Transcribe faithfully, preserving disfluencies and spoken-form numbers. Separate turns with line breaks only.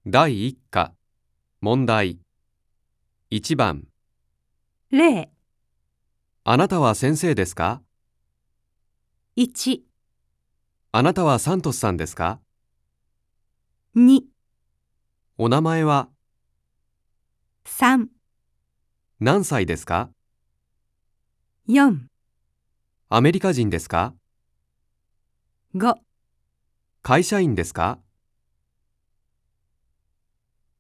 だいいっ課問題いちばん
例
あなたは先生ですか？
いち、
あなたはサントスさんですか？
に、
お名前は
さん、
何歳ですか？
よん、
アメリカ人ですか？
ご。
会社員ですか？